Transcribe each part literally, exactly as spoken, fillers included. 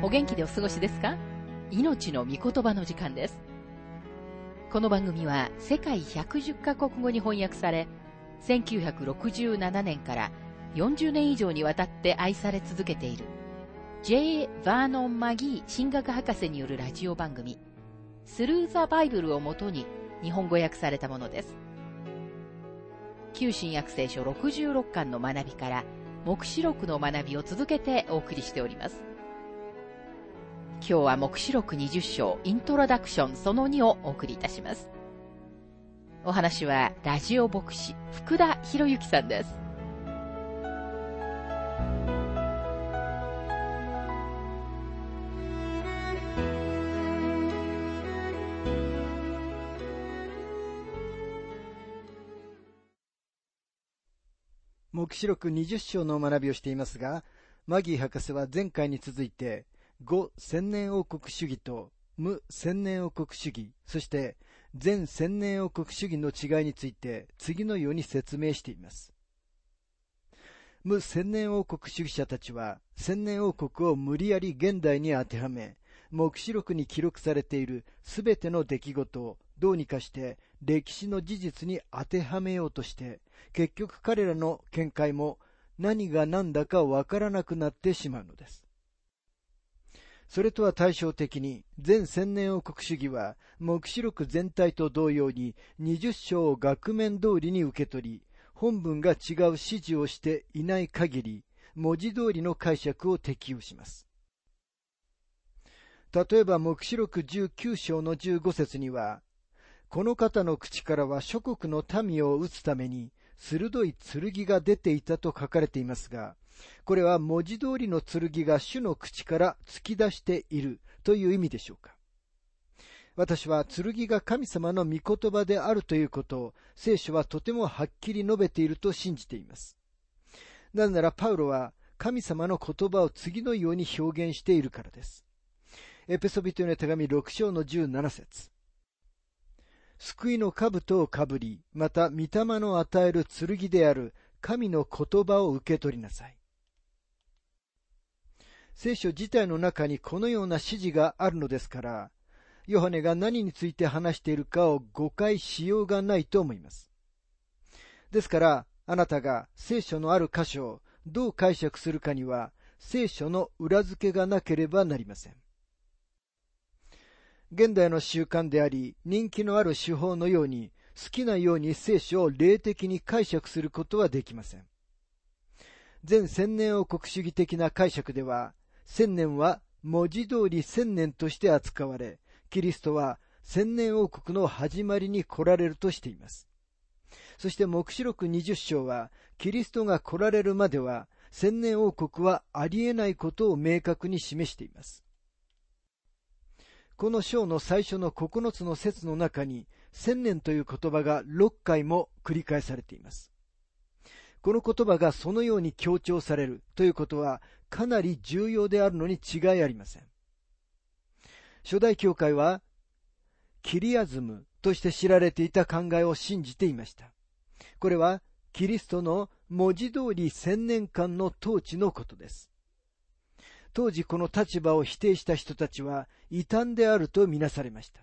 お元気でお過ごしですか？命の御言葉の時間です。この番組は世界ひゃくじゅっカ国語に翻訳され、せんきゅうひゃくろくじゅうななねんからよんじゅうねん以上にわたって愛され続けている ジェイ バーノン・マギー神学博士によるラジオ番組スルー・ザ・バイブルをもとに日本語訳されたものです。旧新約聖書ろくじゅうろっかんの学びから黙示録の学びを続けてお送りしております。今日は黙示録にじゅっ章イントロダクションそのにをお送りいたします。お話はラジオ牧師福田博之さんです。 黙示録にじゅっ章の学びをしていますが、マギー博士は前回に続いて、五千年王国主義と無千年王国主義、そして全千年王国主義の違いについて次のように説明しています。無千年王国主義者たちは千年王国を無理やり現代に当てはめ、黙示録に記録されているすべての出来事をどうにかして歴史の事実に当てはめようとして、結局彼らの見解も何が何だかわからなくなってしまうのです。それとは対照的に、全千年王国主義は黙示録全体と同様ににじゅっ章を額面通りに受け取り、本文が違う指示をしていない限り、文字通りの解釈を適用します。例えば黙示録じゅうきゅう章のじゅうご節には、この方の口からは諸国の民を撃つために鋭い剣が出ていたと書かれていますが、これは文字通りの剣が主の口から突き出しているという意味でしょうか。私は剣が神様の御言葉であるということを聖書はとてもはっきり述べていると信じています。なぜならパウロは神様の言葉を次のように表現しているからです。エペソビトへの手紙ろく章のじゅうなな節。救いの兜をかぶり、また御霊の与える剣である神の言葉を受け取りなさい。聖書自体の中にこのような指示があるのですから、ヨハネが何について話しているかを誤解しようがないと思います。ですから、あなたが聖書のある箇所をどう解釈するかには、聖書の裏付けがなければなりません。現代の習慣であり、人気のある手法のように、好きなように聖書を霊的に解釈することはできません。全千年王国主義的な解釈では、千年は文字通り千年として扱われ、キリストは千年王国の始まりに来られるとしています。そして黙示録にじゅっ章は、キリストが来られるまでは、千年王国はありえないことを明確に示しています。この章の最初のここのつの節の中に、千年という言葉がろっかいも繰り返されています。この言葉がそのように強調されるということは、かなり重要であるのに違いありません。初代教会は、キリアズムとして知られていた考えを信じていました。これは、キリストの文字通り千年間の統治のことです。当時この立場を否定した人たちは異端であるとみなされました。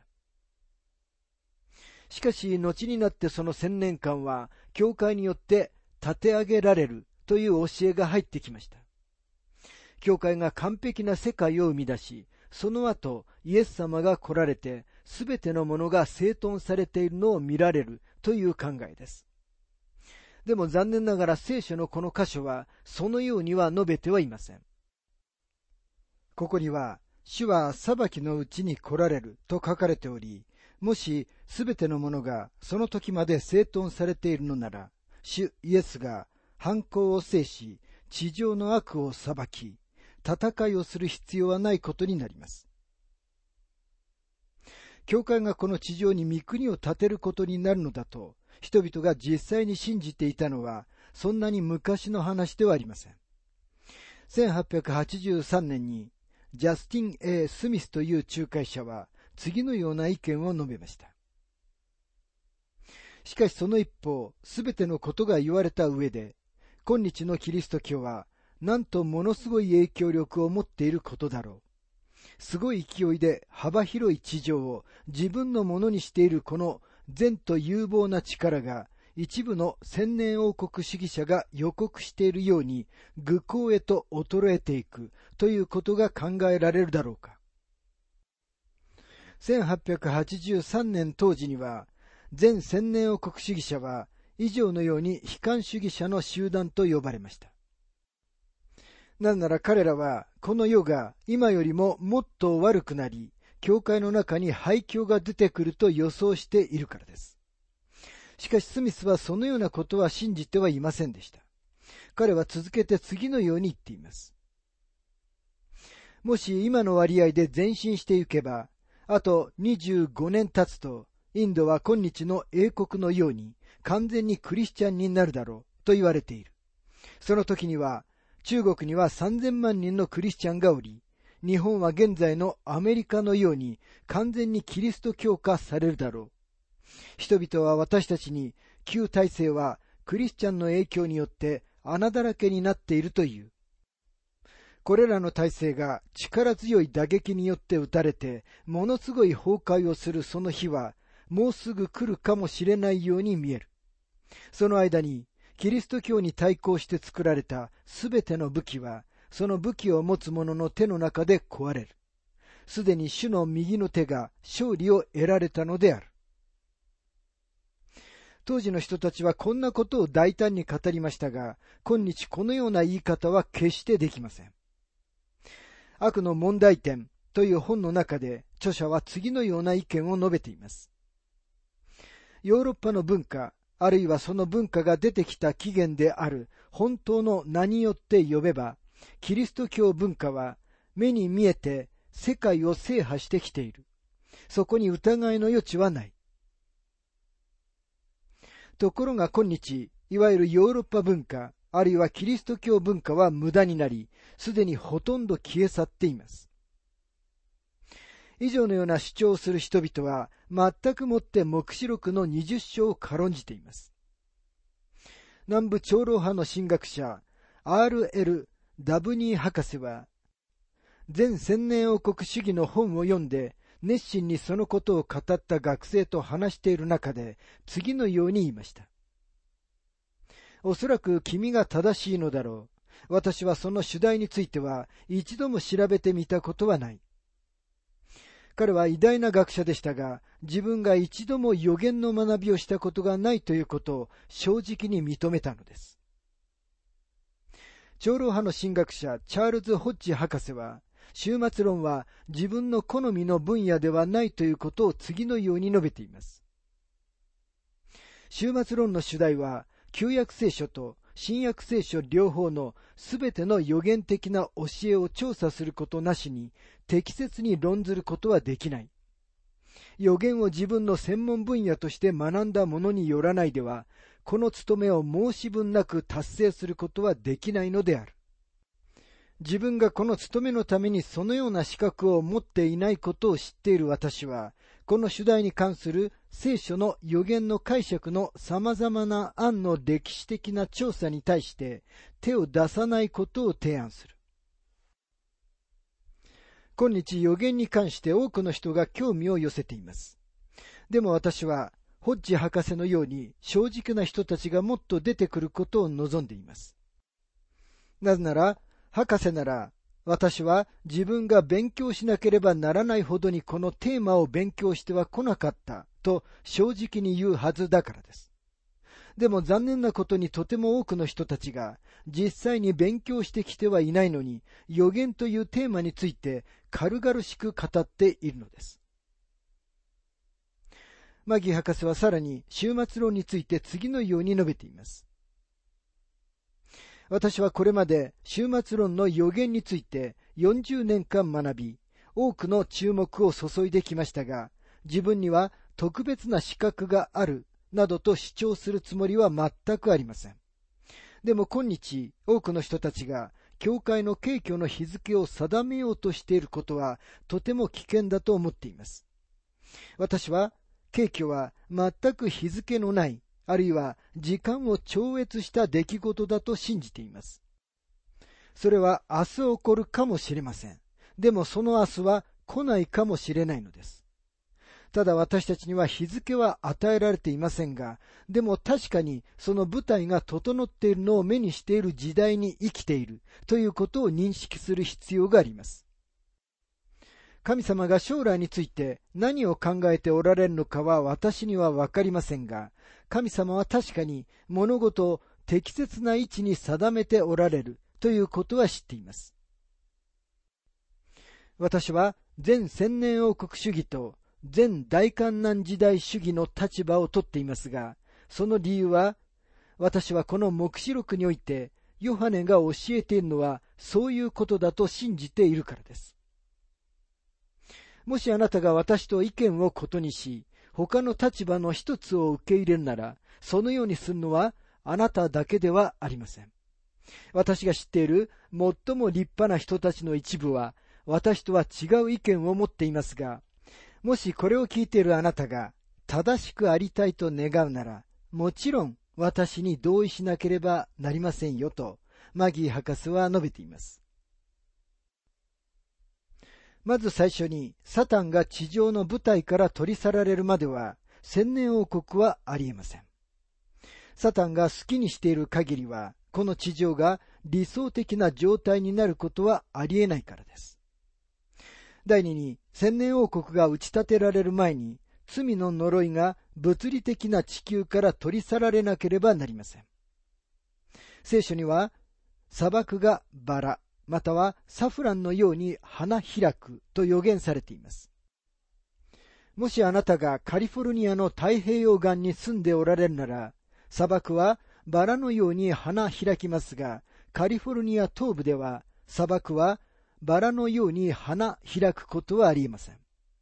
しかし後になってその千年間は教会によって立て上げられるという教えが入ってきました。教会が完璧な世界を生み出し、その後イエス様が来られてすべてのものが整頓されているのを見られるという考えです。でも残念ながら聖書のこの箇所はそのようには述べてはいません。ここには、主は裁きのうちに来られると書かれており、もしすべてのものがその時まで整頓されているのなら、主イエスが犯行を制し、地上の悪を裁き、戦いをする必要はないことになります。教会がこの地上に御国を建てることになるのだと、人々が実際に信じていたのは、そんなに昔の話ではありません。せんはっぴゃくはちじゅうさんねんに、ジャスティン・ A ・スミスという仲介者は次のような意見を述べました。しかしその一方、すべてのことが言われた上で、今日のキリスト教はなんとものすごい影響力を持っていることだろう。 すごい勢いで幅広い地上を自分のものにしているこの善と有望な力が、一部の千年王国主義者が予告しているように愚行へと衰えていくということが考えられるだろうか。せんはっぴゃくはちじゅうさんねん当時には、全千年王国主義者は以上のように悲観主義者の集団と呼ばれました。なぜなら彼らはこの世が今よりももっと悪くなり、教会の中に廃墟が出てくると予想しているからです。しかしスミスはそのようなことは信じてはいませんでした。彼は続けて次のように言っています。もし今の割合で前進していけば、あとにじゅうごねん経つと、インドは今日の英国のように完全にクリスチャンになるだろうと言われている。その時には、中国にはさんぜんまんにんのクリスチャンがおり、日本は現在のアメリカのように完全にキリスト教化されるだろう。人々は私たちに、旧体制はクリスチャンの影響によって穴だらけになっているという。これらの体制が力強い打撃によって打たれて、ものすごい崩壊をするその日は、もうすぐ来るかもしれないように見える。その間に、キリスト教に対抗して作られたすべての武器は、その武器を持つ者の手の中で壊れる。すでに主の右の手が勝利を得られたのである。当時の人たちはこんなことを大胆に語りましたが、今日このような言い方は決してできません。悪の問題点という本の中で著者は次のような意見を述べています。ヨーロッパの文化、あるいはその文化が出てきた起源である本当の名によって呼べば、キリスト教文化は目に見えて世界を制覇してきている。そこに疑いの余地はない。ところが今日、いわゆるヨーロッパ文化、あるいはキリスト教文化は無駄になり、すでにほとんど消え去っています。以上のような主張をする人々は、全くもって黙示録のにじゅっ章を軽んじています。南部長老派の神学者、アールエル ダブニー博士は、全千年王国主義の本を読んで、熱心にそのことを語った学生と話している中で、次のように言いました。おそらく君が正しいのだろう。私はその主題については一度も調べてみたことはない。彼は偉大な学者でしたが、自分が一度も予言の学びをしたことがないということを正直に認めたのです。長老派の神学者チャールズ・ホッジ博士は、終末論は自分の好みの分野ではないということを次のように述べています。終末論の主題は、旧約聖書と新約聖書両方のすべての予言的な教えを調査することなしに適切に論ずることはできない。予言を自分の専門分野として学んだものによらないでは、この務めを申し分なく達成することはできないのである。自分がこの務めのためにそのような資格を持っていないことを知っている私は、この主題に関する聖書の予言の解釈の様々な案の歴史的な調査に対して手を出さないことを提案する。今日予言に関して多くの人が興味を寄せています。でも私は、ホッジ博士のように正直な人たちがもっと出てくることを望んでいます。なぜなら、博士なら、私は自分が勉強しなければならないほどにこのテーマを勉強しては来なかったと正直に言うはずだからです。でも残念なことにとても多くの人たちが実際に勉強してきてはいないのに予言というテーマについて軽々しく語っているのです。マギー博士はさらに終末論について次のように述べています。私はこれまで終末論の予言についてよんじゅうねんかん学び、多くの注目を注いできましたが、自分には特別な資格があるなどと主張するつもりは全くありません。でも今日、多くの人たちが教会の景挙の日付を定めようとしていることはとても危険だと思っています。私は景挙は全く日付のない、あるいは時間を超越した出来事だと信じています。それは明日起こるかもしれません。 でもその明日は来ないかもしれないのです。ただ私たちには日付は与えられていませんが、でも確かにその舞台が整っているのを目にしている時代に生きているということを認識する必要があります。神様が将来について何を考えておられるのかは私にはわかりませんが、神様は確かに物事を適切な位置に定めておられるということは知っています。私は全千年王国主義と全大観難時代主義の立場をとっていますが、その理由は、私はこの黙示録においてヨハネが教えているのはそういうことだと信じているからです。もしあなたが私と意見を異にし、他の立場の一つを受け入れるなら、そのようにするのはあなただけではありません。私が知っている最も立派な人たちの一部は、私とは違う意見を持っていますが、もしこれを聞いているあなたが正しくありたいと願うなら、もちろん私に同意しなければなりませんよと、マギー博士は述べています。まず最初に、サタンが地上の舞台から取り去られるまでは、千年王国はありえません。サタンが好きにしている限りは、この地上が理想的な状態になることはありえないからです。第二に、千年王国が打ち立てられる前に、罪の呪いが物理的な地球から取り去られなければなりません。聖書には、砂漠がバラ、またはサフランのように花開くと予言されています。もしあなたがカリフォルニアの太平洋岸に住んでおられるなら、砂漠はバラのように花開きますが、カリフォルニア東部では砂漠はバラのように花開くことはありえません。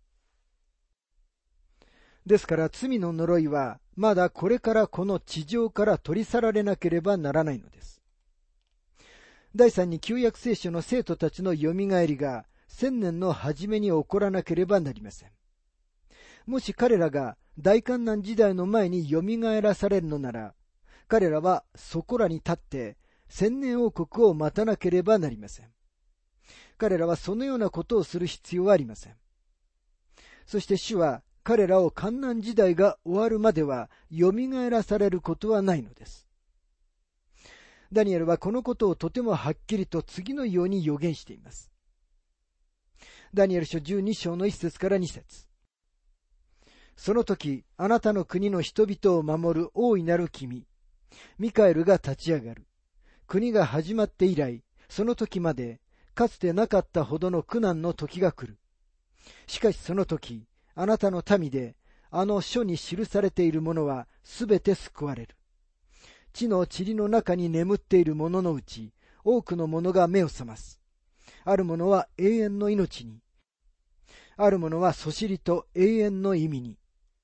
ですから罪の呪いはまだこれからこの地上から取り去られなければならないのです。第三に旧約聖書の生徒たちのよみがえりが千年の初めに起こらなければなりません。もし彼らが大観難時代の前によみがえらされるのなら、彼らはそこらに立って千年王国を待たなければなりません。彼らはそのようなことをする必要はありません。そして主は彼らを観難時代が終わるまではよみがえらされることはないのです。ダニエルはこのことをとてもはっきりと次のように予言しています。ダニエル書じゅうに章のいち節からに節。その時、あなたの国の人々を守る大いなる君、ミカエルが立ち上がる。国が始まって以来、その時まで、かつてなかったほどの苦難の時が来る。しかしその時、あなたの民で、あの書に記されているものはすべて救われる。地の塵の中に眠っている者のうち、多くの者が目を覚ます。ある者は永遠の命に、ある者はそしりと永遠の意味に。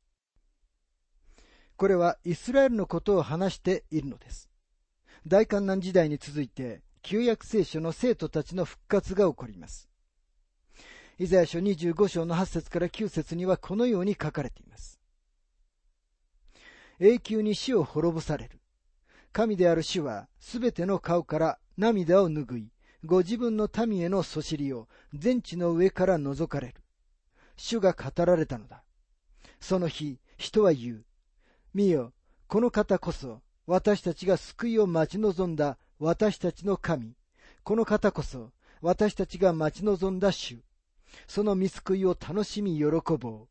これはイスラエルのことを話しているのです。大観難時代に続いて、旧約聖書の生徒たちの復活が起こります。イザヤ書にじゅうご章のはち節からきゅう節にはこのように書かれています。永久に死を滅ぼされる。神である主はすべての顔から涙を拭い、ご自分の民へのそしりを全地の上から除かれる。主が語られたのだ。その日、人は言う。見よ、この方こそ私たちが救いを待ち望んだ私たちの神。この方こそ私たちが待ち望んだ主。その御救いを楽しみ喜ぼう。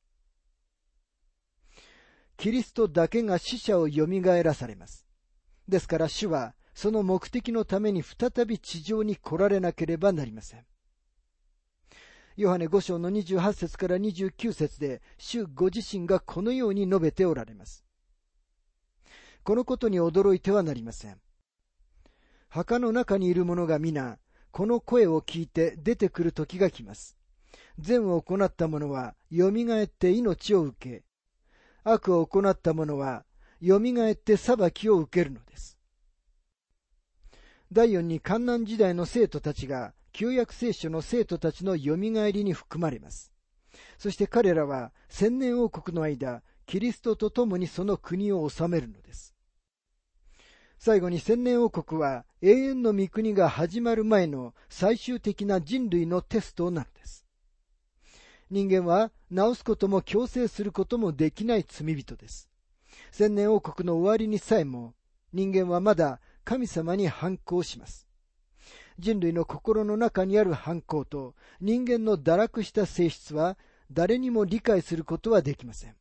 キリストだけが死者をよみがえらされます。ですから主はその目的のために再び地上に来られなければなりません。ヨハネご章のにじゅうはち節からにじゅうきゅう節で主ご自身がこのように述べておられます。このことに驚いてはなりません。墓の中にいる者が皆この声を聞いて出てくる時が来ます。善を行った者はよみがえって命を受け、悪を行った者はよみがえって裁きを受けるのです。第四に観難時代の生徒たちが旧約聖書の生徒たちのよみがえりに含まれます。そして彼らは千年王国の間、キリストと共にその国を治めるのです。 最後に千年王国は永遠の御国が始まる前の最終的な人類のテストなのです。人間は治すことも強制することもできない罪人です。千年王国の終わりにさえも人間はまだ神様に反抗します。人類の心の中にある反抗と人間の堕落した性質は誰にも理解することはできません。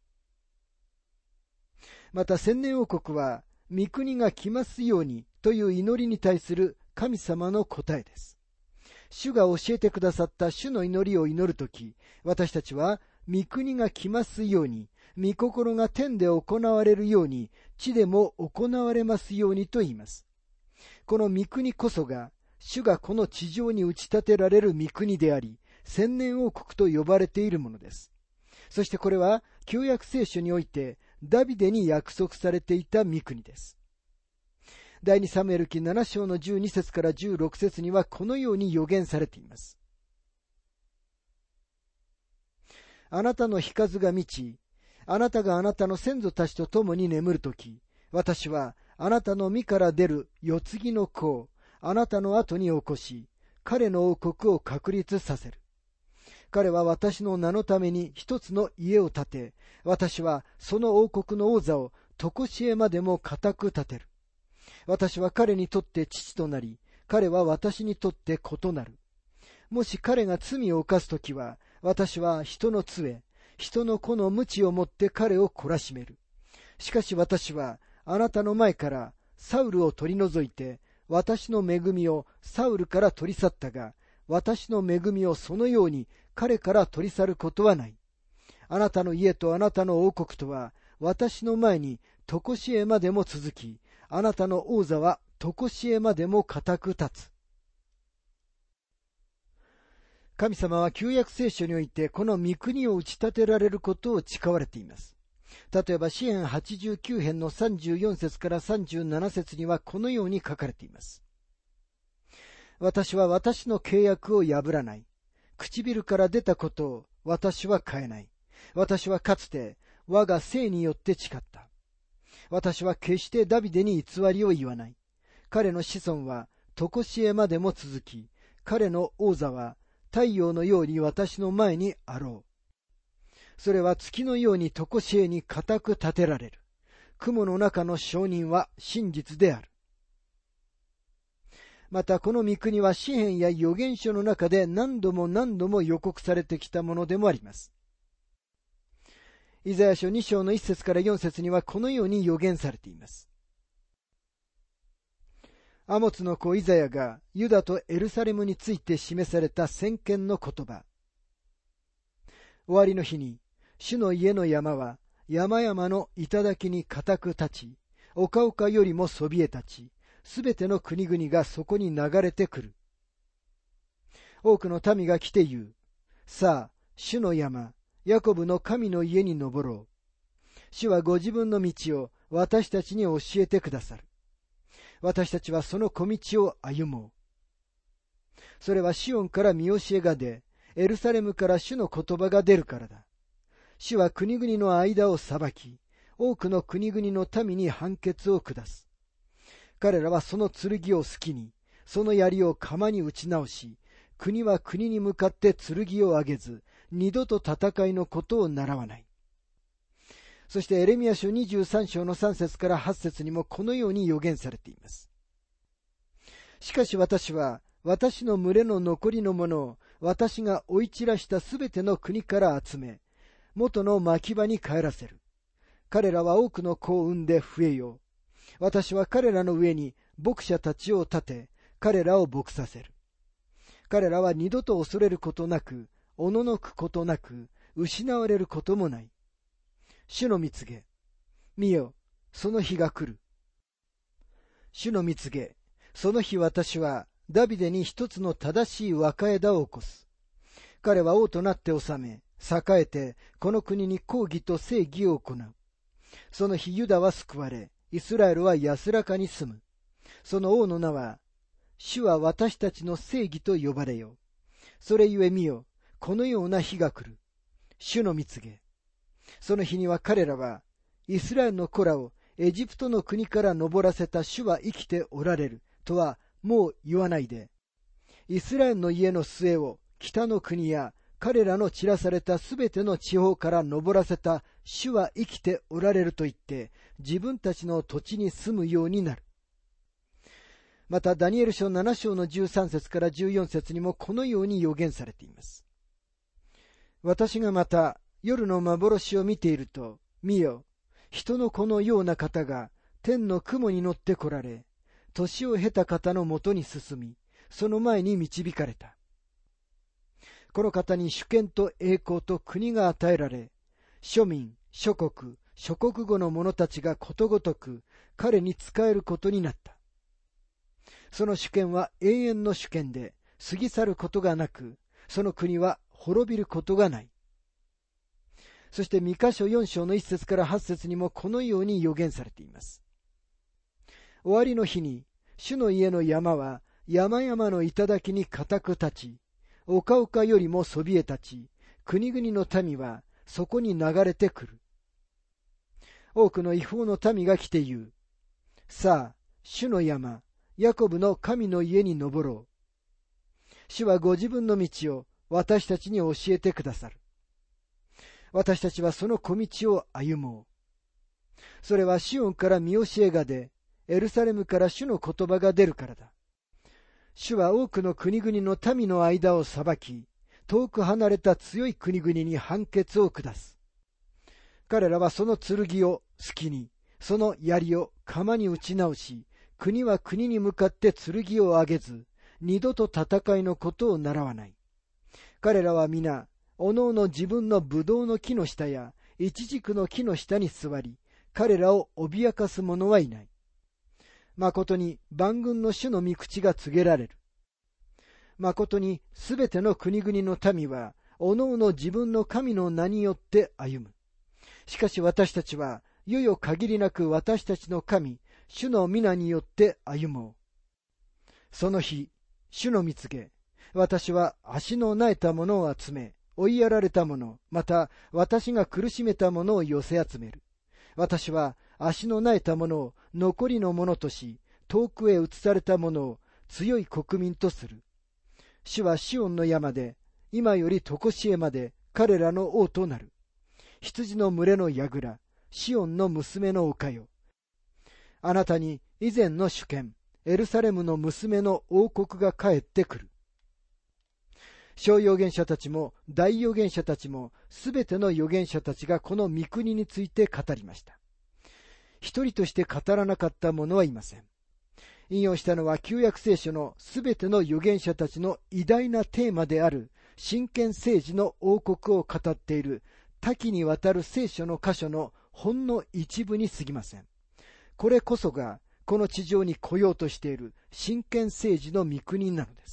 また千年王国は御国が来ますようにという祈りに対する神様の答えです。主が教えてくださった主の祈りを祈るとき、私たちは御国が来ますように、御心が天で行われるように、地でも行われますようにと言います。この御国こそが、主がこの地上に打ち立てられる御国であり、千年王国と呼ばれているものです。そしてこれは、旧約聖書において、ダビデに約束されていた御国です。第二サムエル記なな章のじゅうに節からじゅうろく節にはこのように予言されています。あなたの日数が満ち、あなたがあなたの先祖たちと共に眠るとき、私はあなたの身から出る世継ぎの子をあなたの後に起こし、彼の王国を確立させる。彼は私の名のために一つの家を建て、私はその王国の王座を常しえまでも固く立てる。私は彼にとって父となり、彼は私にとって子となる。もし彼が罪を犯すときは、私は人の杖、人の子の鞭を持って彼を懲らしめる。しかし私はあなたの前からサウルを取り除いて、私の恵みをサウルから取り去ったが、私の恵みをそのように彼から取り去ることはない。あなたの家とあなたの王国とは、私の前に常しえまでも続き、あなたの王座は常しえまでも固く立つ。神様は旧約聖書においてこの御国を打ち立てられることを誓われています。例えば詩編はちじゅうきゅう編のさんじゅうよん節からさんじゅうなな節にはこのように書かれています。私は私の契約を破らない。唇から出たことを私は変えない。私はかつて我が性によって誓った。私は決してダビデに偽りを言わない。彼の子孫は常しえまでも続き、彼の王座は太陽のように私の前にあろう。それは月のように常しえに固く立てられる。雲の中の証人は真実である。またこの御国は詩編や預言書の中で何度も何度も予告されてきたものでもあります。イザヤ書に章のいち節からよん節にはこのように予言されています。アモツの子イザヤがユダとエルサレムについて示された先見の言葉。終わりの日に、主の家の山は山々の頂に固く立ち、丘々よりもそびえ立ち、すべての国々がそこに流れてくる。多くの民が来て言う。さあ、主の山、ヤコブの神の家に登ろう。主はご自分の道を私たちに教えてくださる。私たちはその小道を歩もう。それはシオンから見教えが出、エルサレムから主の言葉が出るからだ。主は国々の間を裁き、多くの国々の民に判決を下す。彼らはその剣を好きに、その槍を鎌に打ち直し、国は国に向かって剣を上げず、二度と戦いのことを習わない。そしてエレミヤ書にじゅうさん章のさん節からはち節にもこのように予言されています。しかし私は私の群れの残りのものを私が追い散らしたすべての国から集め、元の牧場に帰らせる。彼らは多くの子を産んで増えよう。私は彼らの上に牧者たちを立て、彼らを牧させる。彼らは二度と恐れることなく、おののくことなく、失われることもない。主の蜜げ、見よ、その日が来る。主の蜜げ、その日私はダビデに一つの正しい若枝を起こす。彼は王となって治め、栄えて、この国に公義と正義を行う。その日ユダは救われ、イスラエルは安らかに住む。その王の名は、主は私たちの正義と呼ばれよう。それゆえ見よ、このような日が来る。主の蜜げ。その日には彼らは、イスラエルの子らをエジプトの国から登らせた主は生きておられるとはもう言わないで、イスラエルの家の末を北の国や彼らの散らされたすべての地方から登らせた主は生きておられると言って、自分たちの土地に住むようになる。またダニエル書なな章のじゅうさん節からじゅうよん節にもこのように予言されています。私がまた夜の幻を見ていると、見よ、人の子のような方が天の雲に乗って来られ、年を経た方のもとに進み、その前に導かれた。この方に主権と栄光と国が与えられ、庶民、諸国、諸国語の者たちがことごとく彼に仕えることになった。その主権は永遠の主権で、過ぎ去ることがなく、その国は滅びることがない。そしてミカ書よん章のいち節からはち節にもこのように予言されています。終わりの日に、主の家の山は山々の頂に固く立ち、丘々よりもそびえ立ち、国々の民はそこに流れてくる。多くの異邦の民が来て言う。さあ、主の山、ヤコブの神の家に登ろう。主はご自分の道を私たちに教えてくださる。私たちはその小道を歩もう。それはシオンから見教えが出、エルサレムから主の言葉が出るからだ。主は多くの国々の民の間を裁き、遠く離れた強い国々に判決を下す。彼らはその剣を隙に、その槍を鎌に打ち直し、国は国に向かって剣を上げず、二度と戦いのことを習わない。彼らは皆、おのおの自分のブドウの木の下や、イチジクの木の下に座り、彼らを脅かす者はいない。誠に万軍の主の御口が告げられる。誠にすべての国々の民は、おのおの自分の神の名によって歩む。しかし私たちは、いよいよ限りなく私たちの神、主の皆によって歩もう。その日、主の御告げ、私は足のなえた者を集め、追いやられた者、また私が苦しめた者を寄せ集める。私は足のなえた者を残りの者とし、遠くへ移された者を強い国民とする。主はシオンの山で、今より常しえまで彼らの王となる。羊の群れの櫓、シオンの娘の丘よ。あなたに以前の主権、エルサレムの娘の王国が帰ってくる。小預言者たちも大預言者たちもすべての預言者たちがこの御国について語りました。一人として語らなかった者はいません。引用したのは旧約聖書のすべての預言者たちの偉大なテーマである真剣政治の王国を語っている多岐にわたる聖書の箇所のほんの一部に過ぎません。これこそがこの地上に来ようとしている真剣政治の御国なのです。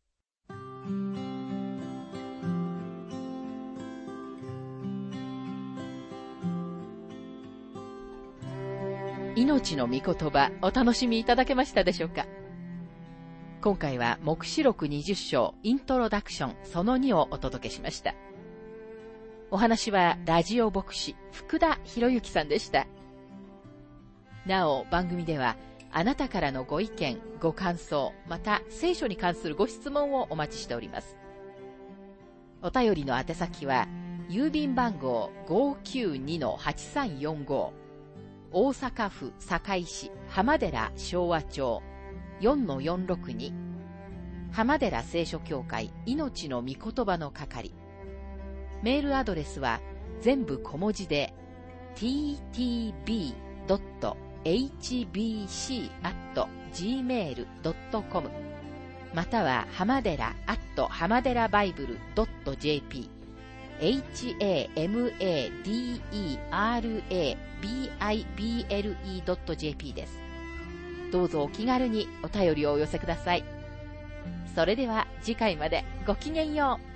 命の御言葉、お楽しみいただけましたでしょうか。今回は黙示録にじゅっ章イントロダクションそのにをお届けしました。お話はラジオ牧師福田博之さんでした。なお番組ではあなたからのご意見、ご感想、また聖書に関するご質問をお待ちしております。お便りの宛先は郵便番号 ごーきゅうにのはちさんよんご、大阪府堺市浜寺昭和町 よんのよんろくに 浜寺聖書協会命の御言葉の係。メールアドレスは全部小文字で ティーティービードットエイチビーシーアットジーメールドットコム または浜寺アット浜寺バイブルドットジェーピーエイチエーエムエーディーイーアールエービーアイビーエルイードットジェーピー です。どうぞお気軽にお便りをお寄せください。それでは次回までごきげんよう。